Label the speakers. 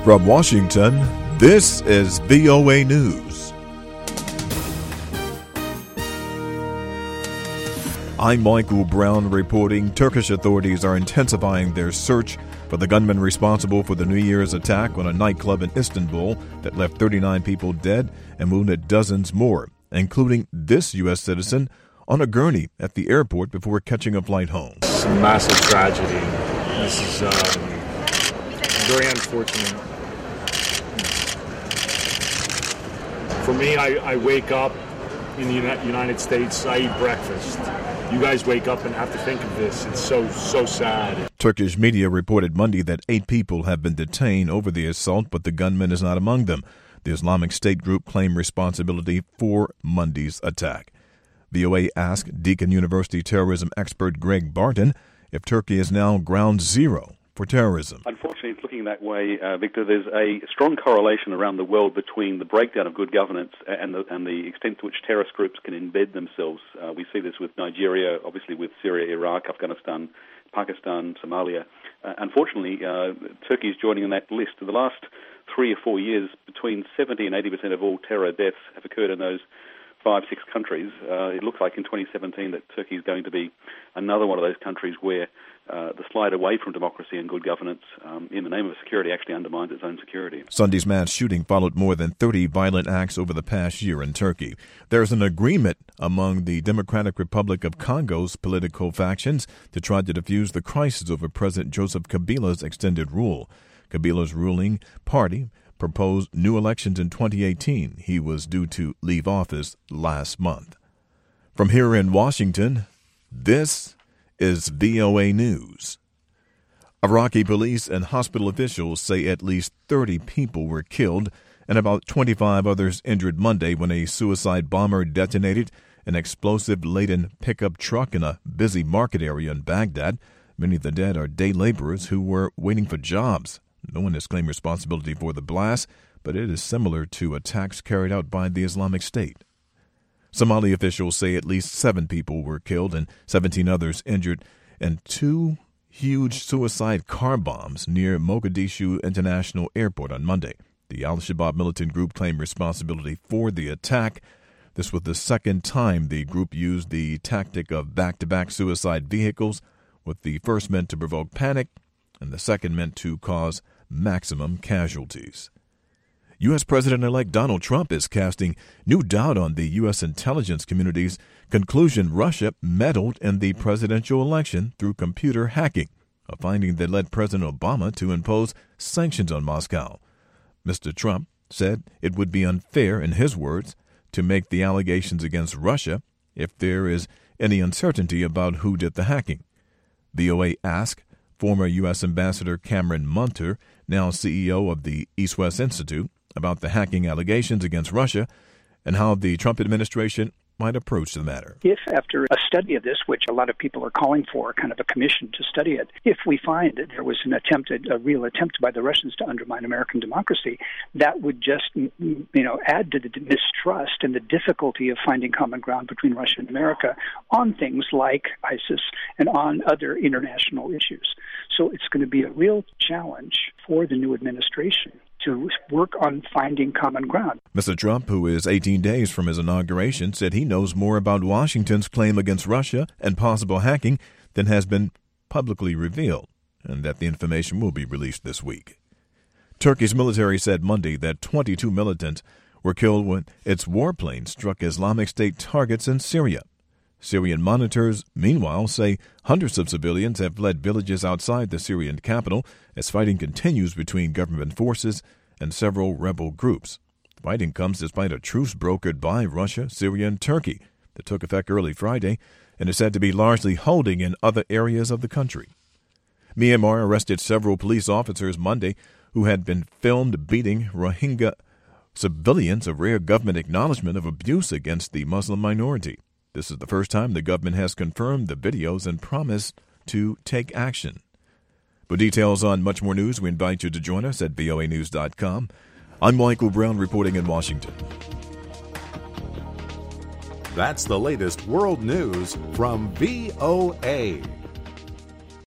Speaker 1: From Washington, this is VOA News. I'm Michael Brown reporting Turkish authorities are intensifying their search for the gunman responsible for the New Year's attack on a nightclub in Istanbul that left 39 people dead and wounded dozens more, including this U.S. citizen on a gurney at the airport before catching a flight home.
Speaker 2: It's a massive tragedy. This is very unfortunate. For me, I wake up in the United States, I eat breakfast. You guys wake up and have to think of this. It's so sad.
Speaker 1: Turkish media reported Monday that 8 people have been detained over the assault, but the gunman is not among them. The Islamic State group claimed responsibility for Monday's attack. VOA asked Deakin University terrorism expert Greg Barton if Turkey is now ground zero for terrorism.
Speaker 3: Unfortunately, it's looking that way, Victor. There's a strong correlation around the world between the breakdown of good governance and the extent to which terrorist groups can embed themselves. We see this with Nigeria, obviously with Syria, Iraq, Afghanistan, Pakistan, Somalia. Unfortunately, Turkey is joining in that list. In the last 3 or 4 years, between 70 and 80% of all terror deaths have occurred in those 5-6 countries. It looks like in 2017 that Turkey is going to be another one of those countries where the slide away from democracy and good governance in the name of security actually undermines its own security.
Speaker 1: Sunday's mass shooting followed more than 30 violent acts over the past year in Turkey. There's an agreement among the Democratic Republic of Congo's political factions to try to defuse the crisis over President Joseph Kabila's extended rule. Kabila's ruling party proposed new elections in 2018. He was due to leave office last month. From here in Washington, this is VOA News. Iraqi police and hospital officials say at least 30 people were killed and about 25 others injured Monday when a suicide bomber detonated an explosive-laden pickup truck in a busy market area in Baghdad. Many of the dead are day laborers who were waiting for jobs. No one has claimed responsibility for the blast, but it is similar to attacks carried out by the Islamic State. Somali officials say at least 7 people were killed and 17 others injured in 2 huge suicide car bombs near Mogadishu International Airport on Monday. The Al-Shabaab militant group claimed responsibility for the attack. This was the second time the group used the tactic of back-to-back suicide vehicles, with the first meant to provoke panic and the second meant to cause maximum casualties. U.S. President-elect Donald Trump is casting new doubt on the U.S. intelligence community's conclusion Russia meddled in the presidential election through computer hacking, a finding that led President Obama to impose sanctions on Moscow. Mr. Trump said it would be unfair, in his words, to make the allegations against Russia if there is any uncertainty about who did the hacking. VOA asked former U.S. Ambassador Cameron Munter, now CEO of the East-West Institute, about the hacking allegations against Russia and how the Trump administration might approach the matter.
Speaker 4: If after a study of this, which a lot of people are calling for, kind of a commission to study it, if we find that there was a real attempt by the Russians to undermine American democracy, that would just, add to the mistrust and the difficulty of finding common ground between Russia and America on things like ISIS and on other international issues. So it's going to be a real challenge for the new administration to work on finding common ground.
Speaker 1: Mr. Trump, who is 18 days from his inauguration, said he knows more about Washington's claim against Russia and possible hacking than has been publicly revealed, and that the information will be released this week. Turkey's military said Monday that 22 militants were killed when its warplanes struck Islamic State targets in Syria. Syrian monitors, meanwhile, say hundreds of civilians have fled villages outside the Syrian capital as fighting continues between government forces and several rebel groups. Fighting comes despite a truce brokered by Russia, Syria, and Turkey that took effect early Friday and is said to be largely holding in other areas of the country. Myanmar arrested several police officers Monday who had been filmed beating Rohingya civilians, a rare government acknowledgement of abuse against the Muslim minority. This is the first time the government has confirmed the videos and promised to take action. For details on much more news, we invite you to join us at voanews.com. I'm Michael Brown reporting in Washington.
Speaker 5: That's the latest world news from VOA.